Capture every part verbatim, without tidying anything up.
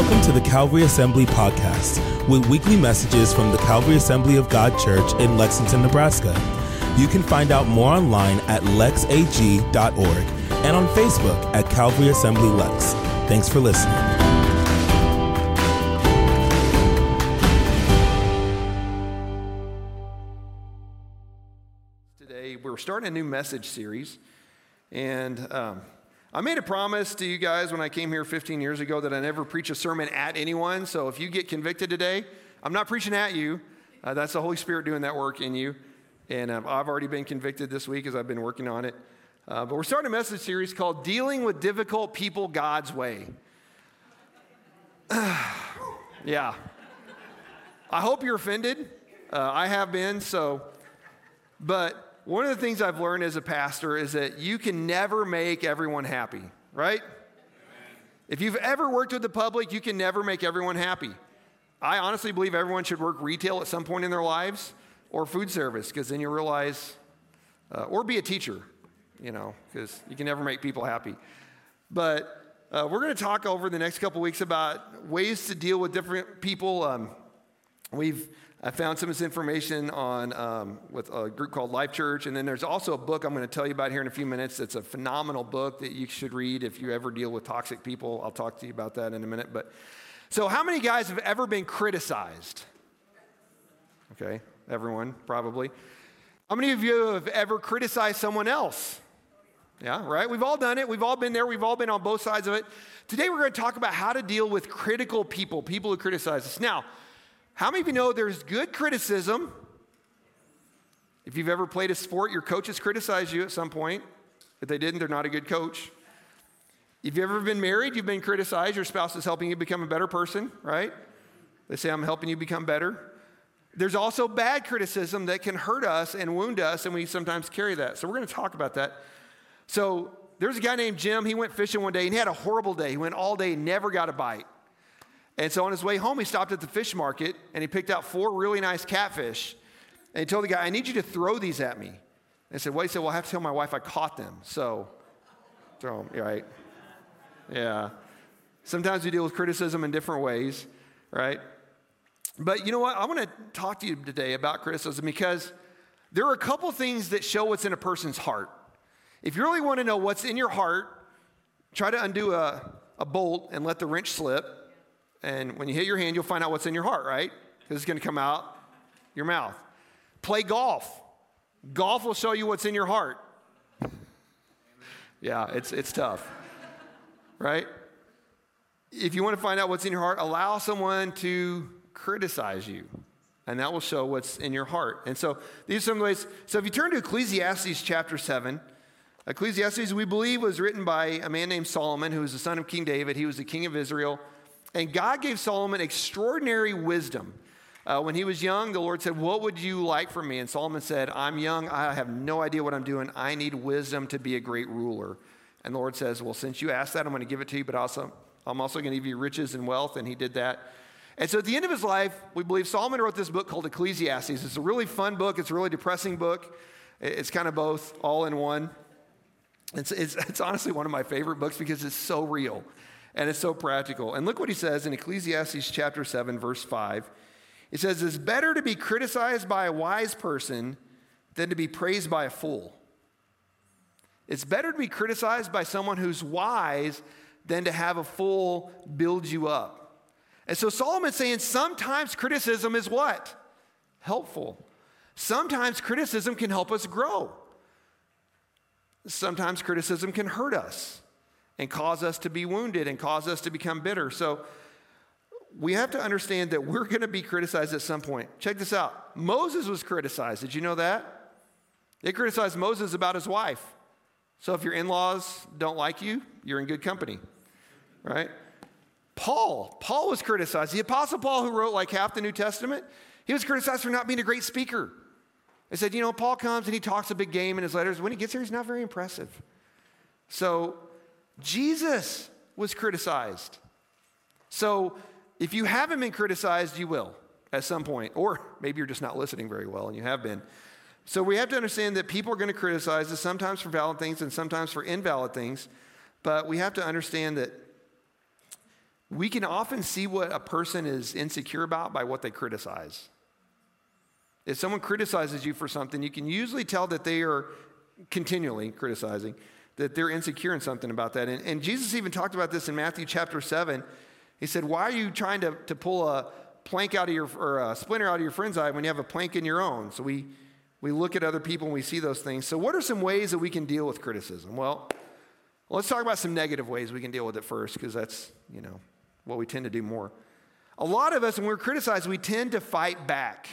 Welcome to the Calvary Assembly Podcast, with weekly messages from the Calvary Assembly of God Church in Lexington, Nebraska. You can find out more online at lex a g dot org and on Facebook at Calvary Assembly Lex. Thanks for listening. Today, we're starting a new message series, and um, I made a promise to you guys when I came here fifteen years ago that I never preach a sermon at anyone. So if you get convicted today, I'm not preaching at you. Uh, that's the Holy Spirit doing that work in you. And um, I've already been convicted this week as I've been working on it. Uh, but we're starting a message series called Dealing with Difficult People God's Way. Yeah. I hope you're offended. Uh, I have been, so. But one of the things I've learned as a pastor is that you can never make everyone happy, right? Amen. If you've ever worked with the public, you can never make everyone happy. I honestly believe everyone should work retail at some point in their lives or food service, because then you realize, uh, or be a teacher, you know, because you can never make people happy. But uh, we're going to talk over the next couple weeks about ways to deal with different people. Um, we've I found some of this information on um, with a group called Life Church, and then there's also a book I'm going to tell you about here in a few minutes. It's a phenomenal book that you should read if you ever deal with toxic people. I'll talk to you about that in a minute. But so, how many guys have ever been criticized? Okay, everyone probably. How many of you have ever criticized someone else? Yeah, right. We've all done it. We've all been there. We've all been on both sides of it. Today, we're going to talk about how to deal with critical people, people who criticize us. Now, how many of you know there's good criticism? If you've ever played a sport, your coaches criticize you at some point. If they didn't, they're not a good coach. If you've ever been married, you've been criticized. Your spouse is helping you become a better person, right? They say, I'm helping you become better. There's also bad criticism that can hurt us and wound us, and we sometimes carry that. So we're going to talk about that. So there's a guy named Jim. He went fishing one day, and he had a horrible day. He went all day, never got a bite. And so on his way home, he stopped at the fish market, and he picked out four really nice catfish. And he told the guy, I need you to throw these at me. And I said, well, he said, well, I have to tell my wife I caught them. So throw them, right? Yeah. Sometimes we deal with criticism in different ways, right? But you know what? I want to talk to you today about criticism because there are a couple things that show what's in a person's heart. If you really want to know what's in your heart, try to undo a, a bolt and let the wrench slip. And when you hit your hand, you'll find out what's in your heart, right? Because it's going to come out your mouth. Play golf. Golf will show you what's in your heart. Yeah, it's it's tough, right? If you want to find out what's in your heart, allow someone to criticize you, and that will show what's in your heart. And so these are some ways. So if you turn to Ecclesiastes chapter seven, Ecclesiastes, we believe, was written by a man named Solomon, who was the son of King David. He was the king of Israel. And God gave Solomon extraordinary wisdom. Uh, when he was young, the Lord said, what would you like from me? And Solomon said, I'm young. I have no idea what I'm doing. I need wisdom to be a great ruler. And the Lord says, well, since you asked that, I'm going to give it to you, but also I'm also going to give you riches and wealth. And he did that. And so at the end of his life, we believe Solomon wrote this book called Ecclesiastes. It's a really fun book. It's a really depressing book. It's kind of both all in one. It's, it's, it's honestly one of my favorite books because it's so real. And it's so practical. And look what he says in Ecclesiastes chapter seven, verse five. It says, it's better to be criticized by a wise person than to be praised by a fool. It's better to be criticized by someone who's wise than to have a fool build you up. And so Solomon's saying sometimes criticism is what? Helpful. Sometimes criticism can help us grow. Sometimes criticism can hurt us and cause us to be wounded and cause us to become bitter. So we have to understand that we're going to be criticized at some point. Check this out. Moses was criticized. Did you know that? They criticized Moses about his wife. So if your in-laws don't like you, you're in good company, right? Paul. Paul was criticized. The Apostle Paul, who wrote like half the New Testament, he was criticized for not being a great speaker. They said, you know, Paul comes and he talks a big game in his letters. When he gets here, he's not very impressive. So Jesus was criticized. So if you haven't been criticized, you will at some point. Or maybe you're just not listening very well and you have been. So we have to understand that people are going to criticize us sometimes for valid things and sometimes for invalid things. But we have to understand that We can often see what a person is insecure about by what they criticize. If someone criticizes you for something, you can usually tell that they are continually criticizing, that they're insecure in something about that. And, and Jesus even talked about this in Matthew chapter seven. He said, why are you trying to, to pull a plank out of your, or a splinter out of your friend's eye when you have a plank in your own? So we, we look at other people and we see those things. So what are some ways that we can deal with criticism? Well, let's talk about some negative ways we can deal with it first, because that's, you know, what we tend to do more. A lot of us, when we're criticized, we tend to fight back.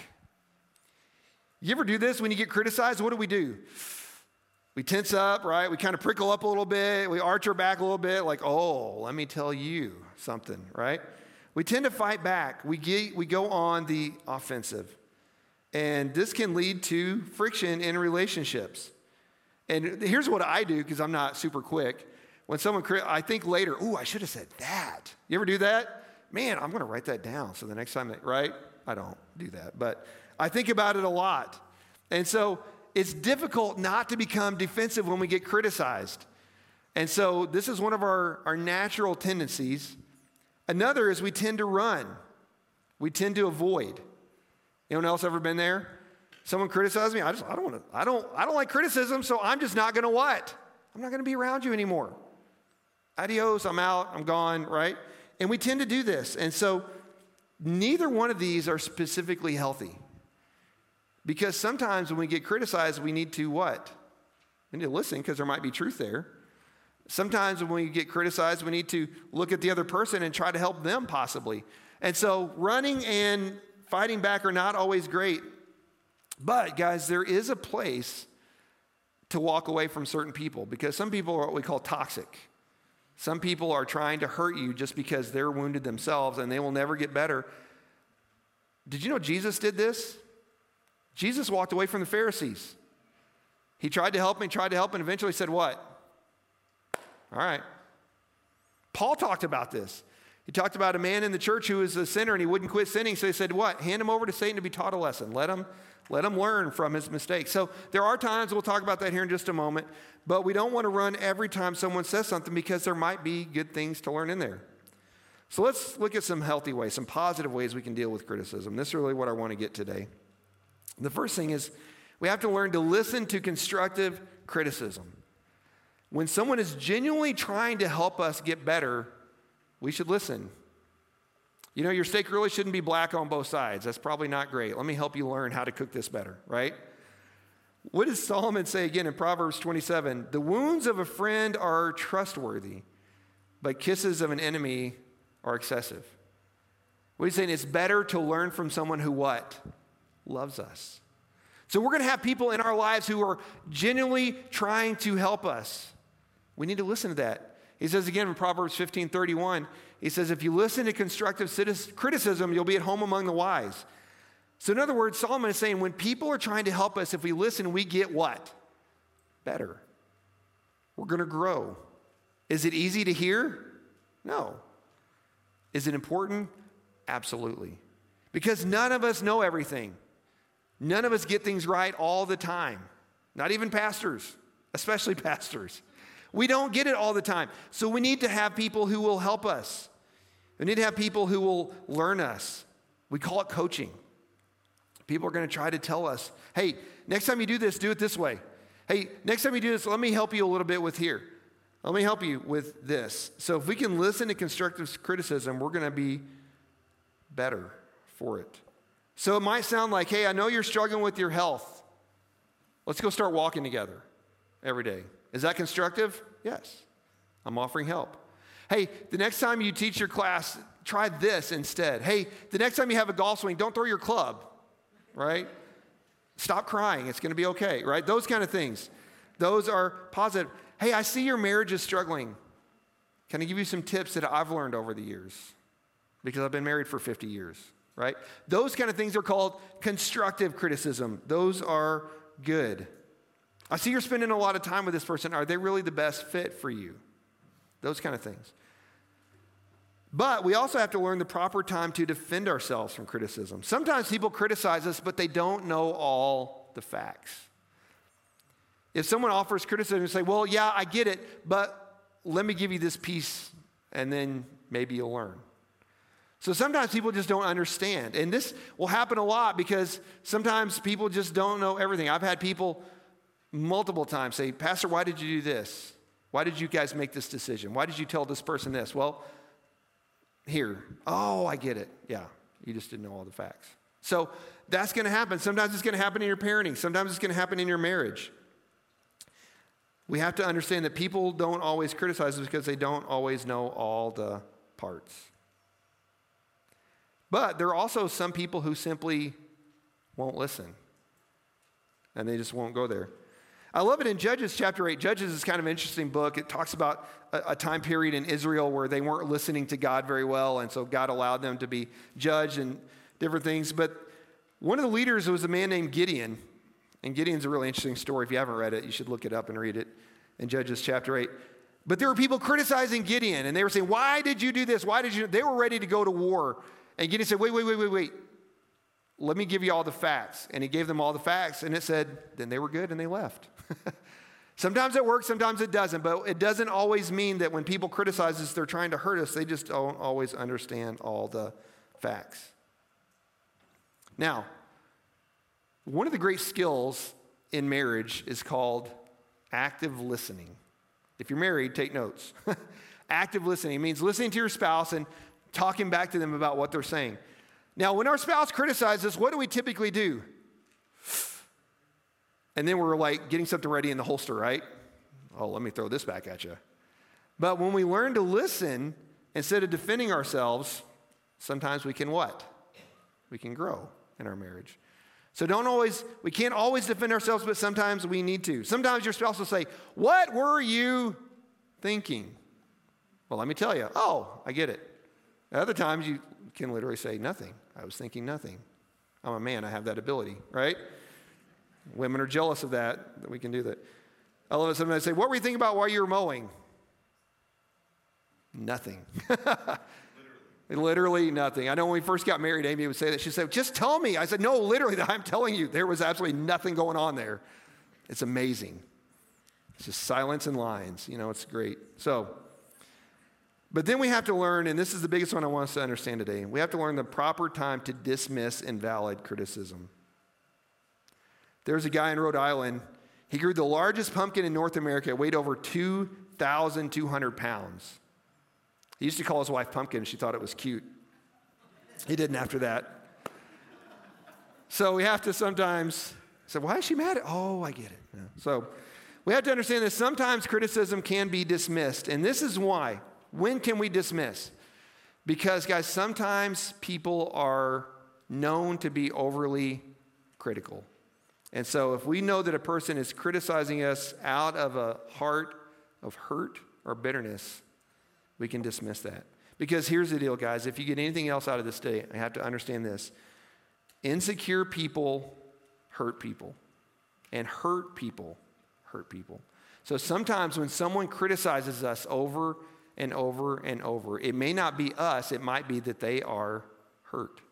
You ever do this when you get criticized? What do we do? We tense up, right? We kind of prickle up a little bit. We arch our back a little bit, like, oh, let me tell you something, right? We tend to fight back. We get, we go on the offensive. And this can lead to friction in relationships. And here's what I do, because I'm not super quick. When someone, I think later, ooh, I should have said that. You ever do that? Man, I'm going to write that down. So the next time, that, right? I don't do that. But I think about it a lot. And so it's difficult not to become defensive when we get criticized. And so this is one of our, our natural tendencies. Another is we tend to run. We tend to avoid. Anyone else ever been there? Someone criticizes me. I just I don't want to. I don't. I don't like criticism. So I'm just not going to what? I'm not going to be around you anymore. Adios. I'm out. I'm gone. Right? And we tend to do this. And so neither one of these are specifically healthy. Because sometimes when we get criticized, we need to what? We need to listen, because there might be truth there. Sometimes when we get criticized, we need to look at the other person and try to help them possibly. And so running and fighting back are not always great. But guys, there is a place to walk away from certain people, because some people are what we call toxic. Some people are trying to hurt you just because they're wounded themselves and they will never get better. Did you know Jesus did this? Jesus walked away from the Pharisees. He tried to help me, tried to help, and eventually said what? All right. Paul talked about this. He talked about a man in the church who was a sinner and he wouldn't quit sinning. So he said, what? Hand him over to Satan to be taught a lesson. Let him, let him learn from his mistakes. So there are times, we'll talk about that here in just a moment, but we don't want to run every time someone says something, because there might be good things to learn in there. So let's look at some healthy ways, some positive ways we can deal with criticism. This is really what I want to get today. The first thing is we have to learn to listen to constructive criticism. When someone is genuinely trying to help us get better, we should listen. You know, your steak really shouldn't be black on both sides. That's probably not great. Let me help you learn how to cook this better, right? What does Solomon say again in Proverbs twenty-seven? The wounds of a friend are trustworthy, but kisses of an enemy are excessive. What he's saying, it's better to learn from someone who what? Loves us. So we're going to have people in our lives who are genuinely trying to help us. We need to listen to that. He says again in Proverbs fifteen thirty-one, he says, if you listen to constructive criticism, you'll be at home among the wise. So in other words, Solomon is saying when people are trying to help us, if we listen, we get what? Better. We're going to grow. Is it easy to hear? No. Is it important? Absolutely. Because none of us know everything. None of us get things right all the time. Not even pastors, especially pastors. We don't get it all the time. So we need to have people who will help us. We need to have people who will learn us. We call it coaching. People are going to try to tell us, hey, next time you do this, do it this way. Hey, next time you do this, let me help you a little bit with here. Let me help you with this. So if we can listen to constructive criticism, we're going to be better for it. So it might sound like, hey, I know you're struggling with your health. Let's go start walking together every day. Is that constructive? Yes. I'm offering help. Hey, the next time you teach your class, try this instead. Hey, the next time you have a golf swing, don't throw your club, right? Stop crying. It's going to be okay, right? Those kind of things. Those are positive. Hey, I see your marriage is struggling. Can I give you some tips that I've learned over the years? Because I've been married for fifty years. Right? Those kind of things are called constructive criticism. Those are good. I see you're spending a lot of time with this person. Are they really the best fit for you? Those kind of things. But we also have to learn the proper time to defend ourselves from criticism. Sometimes people criticize us, but they don't know all the facts. If someone offers criticism and say, well, yeah, I get it, but let me give you this piece, and then maybe you'll learn. So sometimes people just don't understand. And this will happen a lot because sometimes people just don't know everything. I've had people multiple times say, Pastor, why did you do this? Why did you guys make this decision? Why did you tell this person this? Well, here. Oh, I get it. Yeah, you just didn't know all the facts. So that's going to happen. Sometimes it's going to happen in your parenting. Sometimes it's going to happen in your marriage. We have to understand that people don't always criticize us because they don't always know all the parts. But there are also some people who simply won't listen. And they just won't go there. I love it in Judges chapter eight. Judges is kind of an interesting book. It talks about a, a time period in Israel where they weren't listening to God very well, and so God allowed them to be judged and different things. But one of the leaders was a man named Gideon. And Gideon's a really interesting story. If you haven't read it, you should look it up and read it in Judges chapter eight. But there were people criticizing Gideon, and they were saying, why did you do this? Why did you? They were ready to go to war. And Gideon said, wait, wait, wait, wait, wait. Let me give you all the facts. And he gave them all the facts, and it said, then they were good, and they left. Sometimes it works, sometimes it doesn't, but it doesn't always mean that when people criticize us, they're trying to hurt us. They just don't always understand all the facts. Now, one of the great skills in marriage is called active listening. If you're married, take notes. Active listening means listening to your spouse and talking back to them about what they're saying. Now, when our spouse criticizes us, what do we typically do? And then we're like getting something ready in the holster, right? Oh, let me throw this back at you. But when we learn to listen, instead of defending ourselves, sometimes we can what? We can grow in our marriage. So don't always, we can't always defend ourselves, but sometimes we need to. Sometimes your spouse will say, what were you thinking? Well, let me tell you. Oh, I get it. Other times you can literally say nothing. I was thinking nothing. I'm a man. I have that ability, right? Women are jealous of that, that we can do that. I love it. Sometimes I say, what were you thinking about while you were mowing? Nothing. Literally. Literally nothing. I know when we first got married, Amy would say that. She said, just tell me. I said, no, literally, I'm telling you, there was absolutely nothing going on there. It's amazing. It's just silence and lines. You know, it's great. So, but then we have to learn, and this is the biggest one I want us to understand today, we have to learn the proper time to dismiss invalid criticism. There's a guy in Rhode Island. He grew the largest pumpkin in North America. It weighed over two thousand two hundred pounds. He used to call his wife Pumpkin. She thought it was cute. He didn't after that. So we have to sometimes say, why is she mad at? Oh, I get it. Yeah. So we have to understand that sometimes criticism can be dismissed. And this is why. When can we dismiss? Because, guys, sometimes people are known to be overly critical. And so if we know that a person is criticizing us out of a heart of hurt or bitterness, we can dismiss that. Because here's the deal, guys. If you get anything else out of this day, I have to understand this. Insecure people hurt people. And hurt people hurt people. So sometimes when someone criticizes us over and over and over, it may not be us. It might be that they are hurt.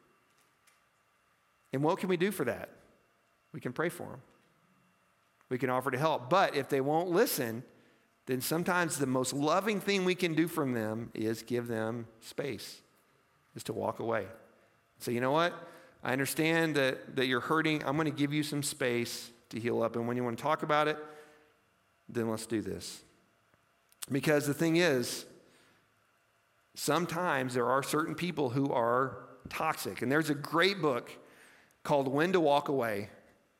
And what can we do for that? We can pray for them. We can offer to help. But if they won't listen, then sometimes the most loving thing we can do from them is give them space, is to walk away. So you know what? I understand that, that you're hurting. I'm going to give you some space to heal up. And when you want to talk about it, then let's do this. Because the thing is, sometimes there are certain people who are toxic. And there's a great book called When to Walk Away.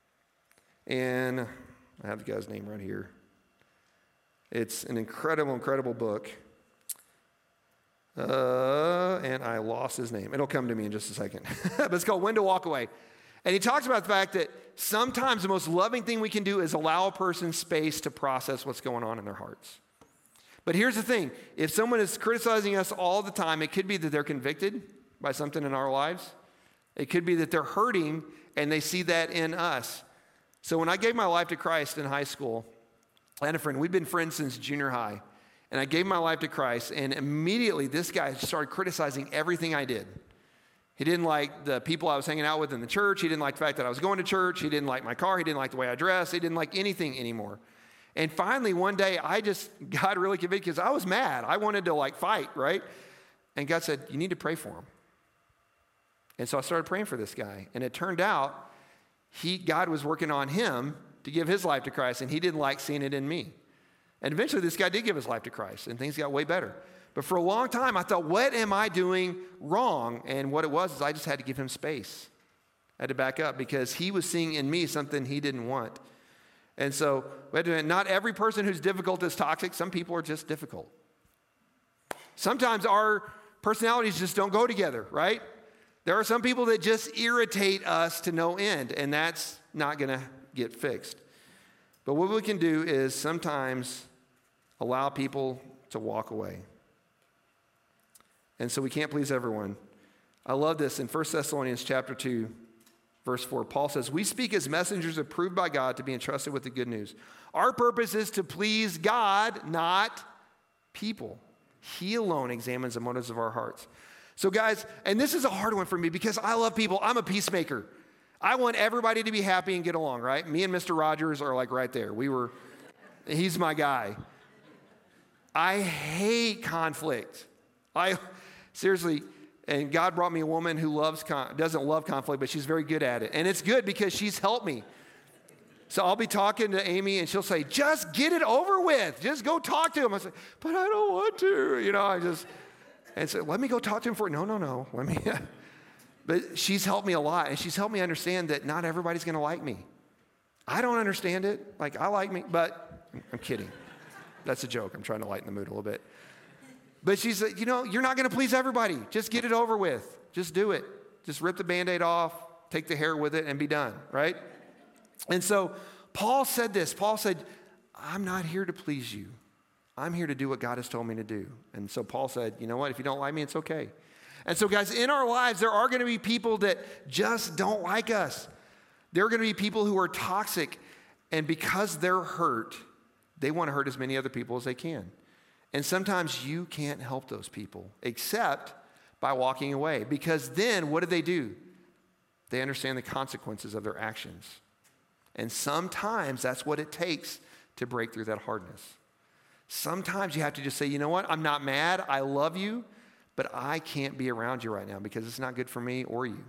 And I have the guy's name right here. It's an incredible, incredible book. Uh, and I lost his name. It'll come to me in just a second. But it's called When to Walk Away. And he talks about the fact that sometimes the most loving thing we can do is allow a person space to process what's going on in their hearts. But here's the thing. If someone is criticizing us all the time, it could be that they're convicted by something in our lives. It could be that they're hurting and they see that in us. So when I gave my life to Christ in high school, I had a friend. We'd been friends since junior high. And I gave my life to Christ, and immediately this guy started criticizing everything I did. He didn't like the people I was hanging out with in the church. He didn't like the fact that I was going to church. He didn't like my car. He didn't like the way I dressed. He didn't like anything anymore. And finally, one day, I just got really convicted because I was mad. I wanted to like fight, right? And God said, you need to pray for him. And so I started praying for this guy. And it turned out he, God was working on him to give his life to Christ, and he didn't like seeing it in me. And eventually this guy did give his life to Christ, and things got way better. But for a long time, I thought, what am I doing wrong? And what it was is I just had to give him space. I had to back up because he was seeing in me something he didn't want. And so, wait a minute, not every person who's difficult is toxic. Some people are just difficult. Sometimes our personalities just don't go together, right? There are some people that just irritate us to no end, and that's not going to get fixed. But what we can do is sometimes allow people to walk away. And so we can't please everyone. I love this in First Thessalonians chapter two, verse four. Paul says, we speak as messengers approved by God to be entrusted with the good news. Our purpose is to please God, not people. He alone examines the motives of our hearts. So guys, and this is a hard one for me because I love people. I'm a peacemaker. I want everybody to be happy and get along, right? Me and Mister Rogers are like right there. We were, he's my guy. I hate conflict. I, seriously, and God brought me a woman who loves, con- doesn't love conflict, but she's very good at it. And it's good because she's helped me. So I'll be talking to Amy and she'll say, just get it over with. Just go talk to him. I say, but I don't want to. You know, I just, and so let me go talk to him for, no, no, no. Let me, but she's helped me a lot. And she's helped me understand that not everybody's going to like me. I don't understand it. Like, I like me, but I'm kidding. That's a joke. I'm trying to lighten the mood a little bit. But she's like, you know, you're not going to please everybody. Just get it over with. Just do it. Just rip the Band-Aid off, take the hair with it, and be done, right? And so Paul said this. Paul said, I'm not here to please you. I'm here to do what God has told me to do. And so Paul said, you know what? If you don't like me, it's okay. And so, guys, in our lives, there are going to be people that just don't like us. There are going to be people who are toxic. And because they're hurt, they want to hurt as many other people as they can. And sometimes you can't help those people except by walking away. Because then what do they do? They understand the consequences of their actions. And sometimes that's what it takes to break through that hardness. Sometimes you have to just say, you know what? I'm not mad. I love you, but I can't be around you right now because it's not good for me or you.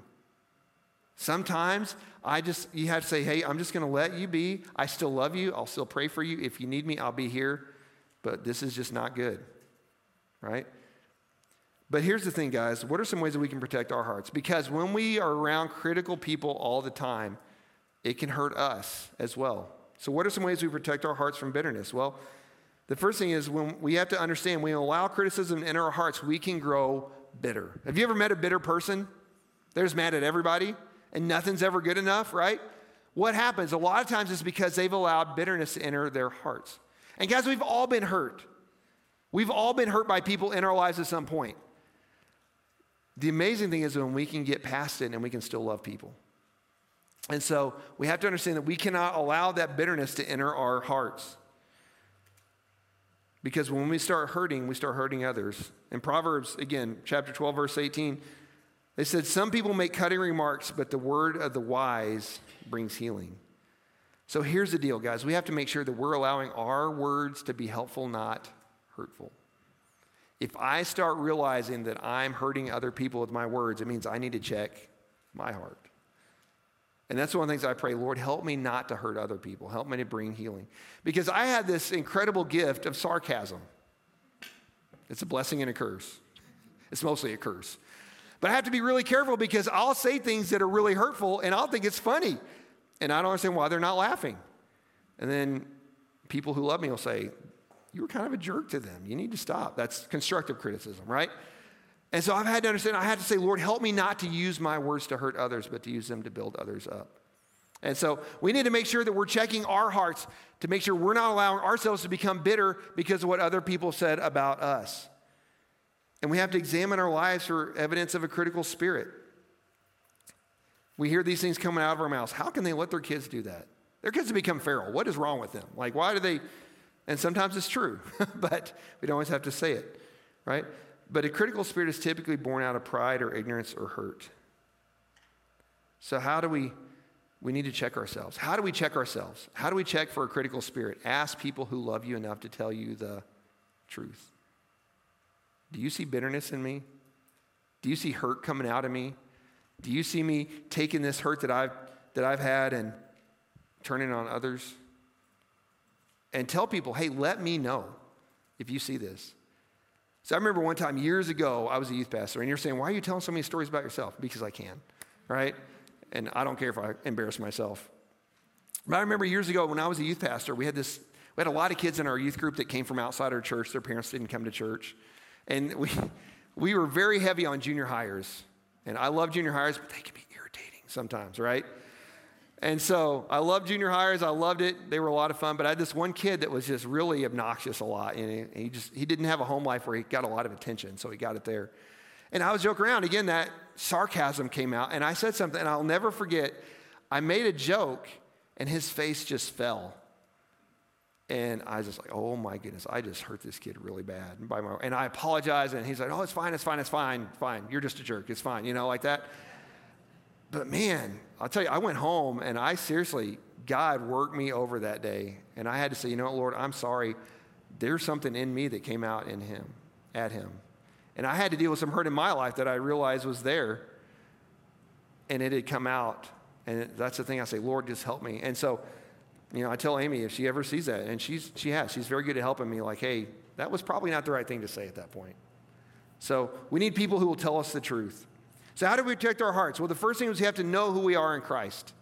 Sometimes I just, you have to say, hey, I'm just going to let you be. I still love you. I'll still pray for you. If you need me, I'll be here. But this is just not good, right? But here's the thing, guys. What are some ways that we can protect our hearts? Because when we are around critical people all the time, it can hurt us as well. So what are some ways we protect our hearts from bitterness? Well, the first thing is when we have to understand, when we allow criticism in our hearts, we can grow bitter. Have you ever met a bitter person? They're just mad at everybody and nothing's ever good enough, right? What happens? A lot of times it's because they've allowed bitterness to enter their hearts. And guys, we've all been hurt. We've all been hurt by people in our lives at some point. The amazing thing is when we can get past it and we can still love people. And so we have to understand that we cannot allow that bitterness to enter our hearts. Because when we start hurting, we start hurting others. In Proverbs, again, chapter twelve, verse eighteen, they said, some people make cutting remarks, but the word of the wise brings healing. So here's the deal, guys. We have to make sure that we're allowing our words to be helpful, not hurtful. If I start realizing that I'm hurting other people with my words, it means I need to check my heart. And that's one of the things I pray, Lord, help me not to hurt other people. Help me to bring healing. Because I had this incredible gift of sarcasm. It's a blessing and a curse. It's mostly a curse. But I have to be really careful because I'll say things that are really hurtful and I'll think it's funny. And I don't understand why they're not laughing. And then people who love me will say, you were kind of a jerk to them. You need to stop. That's constructive criticism, right? And so I've had to understand, I had to say, Lord, help me not to use my words to hurt others, but to use them to build others up. And so we need to make sure that we're checking our hearts to make sure we're not allowing ourselves to become bitter because of what other people said about us. And we have to examine our lives for evidence of a critical spirit. We hear these things coming out of our mouths. How can they let their kids do that? Their kids have become feral. What is wrong with them? Like, why do they? And sometimes it's true, but we don't always have to say it, right? But a critical spirit is typically born out of pride or ignorance or hurt. So how do we, we need to check ourselves. How do we check ourselves? How do we check for a critical spirit? Ask people who love you enough to tell you the truth. Do you see bitterness in me? Do you see hurt coming out of me? Do you see me taking this hurt that I've, that I've had and turning it on others? And tell people, hey, let me know if you see this. So I remember one time years ago, I was a youth pastor, and you're saying, why are you telling so many stories about yourself? Because I can, right? And I don't care if I embarrass myself. But I remember years ago when I was a youth pastor, we had this, we had a lot of kids in our youth group that came from outside our church. Their parents didn't come to church. And we we were very heavy on junior hires. And I love junior hires, but they can be irritating sometimes, right? And so I loved junior hires. I loved it. They were a lot of fun. But I had this one kid that was just really obnoxious a lot. And he, he just he didn't have a home life where he got a lot of attention, so he got it there. And I was joking around. Again, that sarcasm came out. And I said something, and I'll never forget. I made a joke, and his face just fell. And I was just like, oh, my goodness, I just hurt this kid really bad. And, by my, and I apologized, and he's like, oh, it's fine, it's fine, it's fine, fine. You're just a jerk. It's fine, you know, like that. But, man, I'll tell you, I went home, and I seriously, God worked me over that day. And I had to say, you know what, Lord, I'm sorry. There's something in me that came out in him, at him. And I had to deal with some hurt in my life that I realized was there. And it had come out. And it, that's the thing I say, Lord, just help me. And so, you know, I tell Amy if she ever sees that, and she's she has, she's very good at helping me, like, hey, that was probably not the right thing to say at that point. So we need people who will tell us the truth. So how do we protect our hearts? Well, the first thing is we have to know who we are in Christ.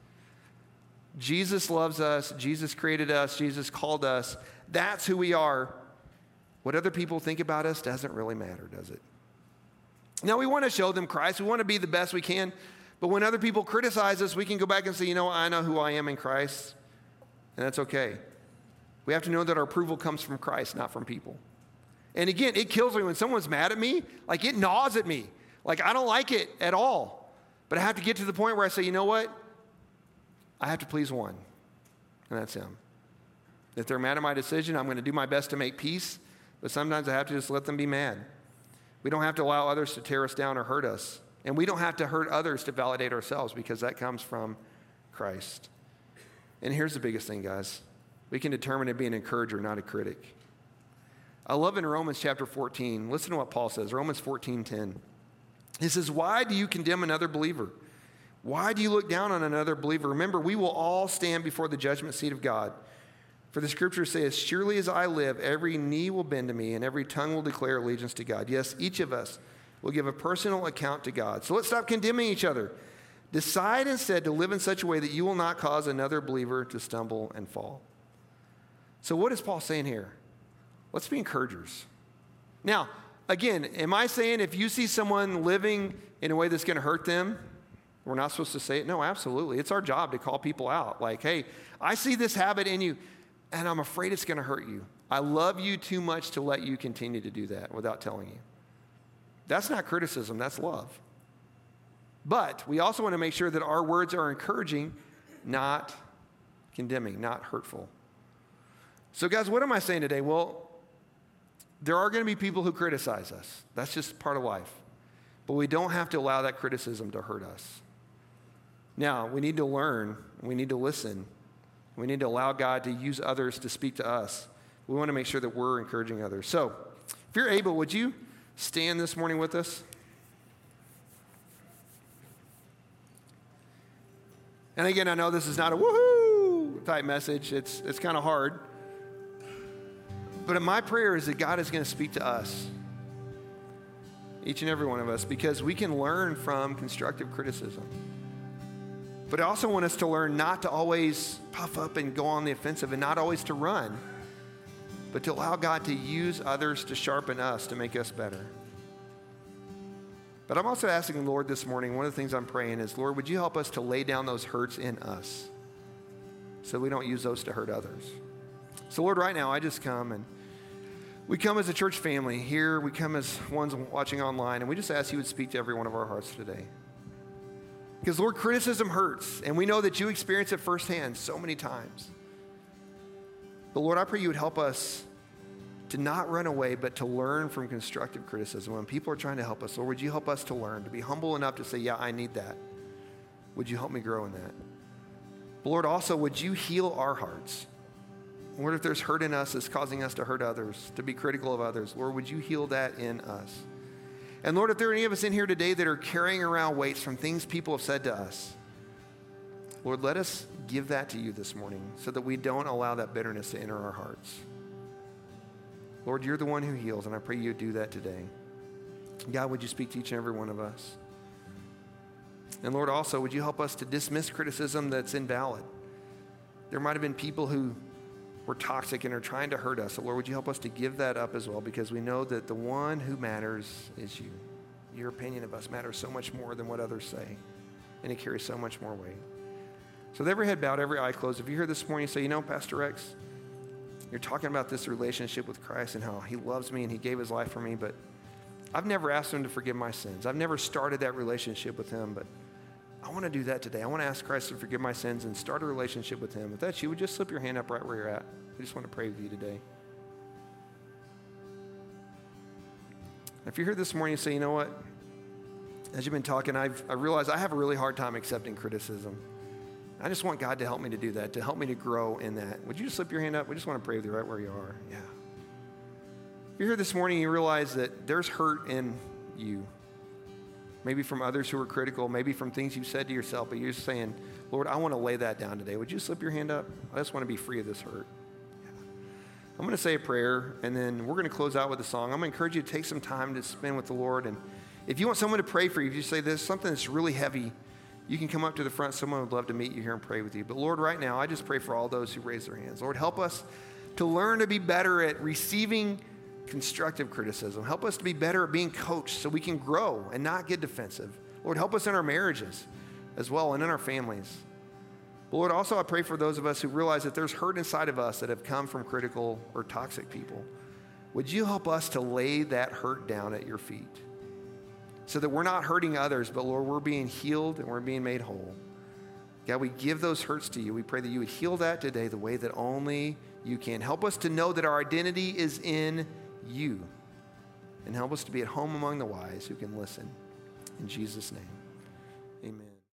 Jesus loves us. Jesus created us. Jesus called us. That's who we are. What other people think about us doesn't really matter, does it? Now, we want to show them Christ. We want to be the best we can. But when other people criticize us, we can go back and say, you know what, I know who I am in Christ. And that's okay. We have to know that our approval comes from Christ, not from people. And again, it kills me when someone's mad at me. Like, it gnaws at me. Like, I don't like it at all. But I have to get to the point where I say, you know what? I have to please one. And that's him. If they're mad at my decision, I'm going to do my best to make peace. But sometimes I have to just let them be mad. We don't have to allow others to tear us down or hurt us. And we don't have to hurt others to validate ourselves, because that comes from Christ. And here's the biggest thing, guys. We can determine to be an encourager, not a critic. I love in Romans chapter fourteen, listen to what Paul says, Romans fourteen ten. He says, why do you condemn another believer? Why do you look down on another believer? Remember, we will all stand before the judgment seat of God. For the scripture says, surely as I live, every knee will bend to me, and every tongue will declare allegiance to God. Yes, each of us will give a personal account to God. So let's stop condemning each other. Decide instead to live in such a way that you will not cause another believer to stumble and fall. So what is Paul saying here? Let's be encouragers. Now, again, am I saying if you see someone living in a way that's going to hurt them, we're not supposed to say it? No, absolutely. It's our job to call people out. Like, hey, I see this habit in you, and I'm afraid it's going to hurt you. I love you too much to let you continue to do that without telling you. That's not criticism, that's love. But we also want to make sure that our words are encouraging, not condemning, not hurtful. So guys, what am I saying today? Well, there are going to be people who criticize us. That's just part of life. But we don't have to allow that criticism to hurt us. Now, we need to learn, we need to listen. We need to allow God to use others to speak to us. We want to make sure that we're encouraging others. So, if you're able, would you stand this morning with us? And again, I know this is not a woohoo type message. It's, it's kind of hard. But my prayer is that God is going to speak to us, each and every one of us, because we can learn from constructive criticism. But I also want us to learn not to always puff up and go on the offensive, and not always to run, but to allow God to use others to sharpen us, to make us better. But I'm also asking the Lord this morning, one of the things I'm praying is, Lord, would you help us to lay down those hurts in us so we don't use those to hurt others? So Lord, right now I just come, and we come as a church family here. We come as ones watching online, and we just ask you would speak to every one of our hearts today. Because Lord, criticism hurts, and we know that you experience it firsthand so many times. But Lord, I pray you would help us to not run away, but to learn from constructive criticism. When people are trying to help us, Lord, would you help us to learn, to be humble enough to say, yeah, I need that. Would you help me grow in that? But Lord, also, would you heal our hearts? Lord, if there's hurt in us that's causing us to hurt others, to be critical of others, Lord, would you heal that in us? And Lord, if there are any of us in here today that are carrying around weights from things people have said to us, Lord, let us give that to you this morning so that we don't allow that bitterness to enter our hearts. Lord, you're the one who heals, and I pray you do that today. God, would you speak to each and every one of us? And Lord, also, would you help us to dismiss criticism that's invalid? There might have been people who were toxic and are trying to hurt us. So Lord, would you help us to give that up as well, because we know that the one who matters is you. Your opinion of us matters so much more than what others say, and it carries so much more weight. So with every head bowed, every eye closed, if you're here this morning and say, you know, Pastor Rex, you're talking about this relationship with Christ and how he loves me and he gave his life for me, but I've never asked him to forgive my sins. I've never started that relationship with him, but I want to do that today. I want to ask Christ to forgive my sins and start a relationship with him. If that's you, would just slip your hand up right where you're at. We just want to pray with you today. If you're here this morning and say, you know what, as you've been talking, I've I realized I have a really hard time accepting criticism. I just want God to help me to do that, to help me to grow in that. Would you just slip your hand up? We just want to pray with you right where you are. Yeah. If you're here this morning and you realize that there's hurt in you, maybe from others who are critical, maybe from things you've said to yourself, but you're just saying, Lord, I want to lay that down today. Would you slip your hand up? I just want to be free of this hurt. Yeah. I'm going to say a prayer, and then we're going to close out with a song. I'm going to encourage you to take some time to spend with the Lord. And if you want someone to pray for you, if you say there's something that's really heavy, you can come up to the front. Someone would love to meet you here and pray with you. But Lord, right now, I just pray for all those who raise their hands. Lord, help us to learn to be better at receiving constructive criticism. Help us to be better at being coached so we can grow and not get defensive. Lord, help us in our marriages as well and in our families. But Lord, also I pray for those of us who realize that there's hurt inside of us that have come from critical or toxic people. Would you help us to lay that hurt down at your feet so that we're not hurting others, but Lord, we're being healed and we're being made whole. God, we give those hurts to you. We pray that you would heal that today the way that only you can. Help us to know that our identity is in you, and help us to be at home among the wise who can listen. In Jesus' name, amen.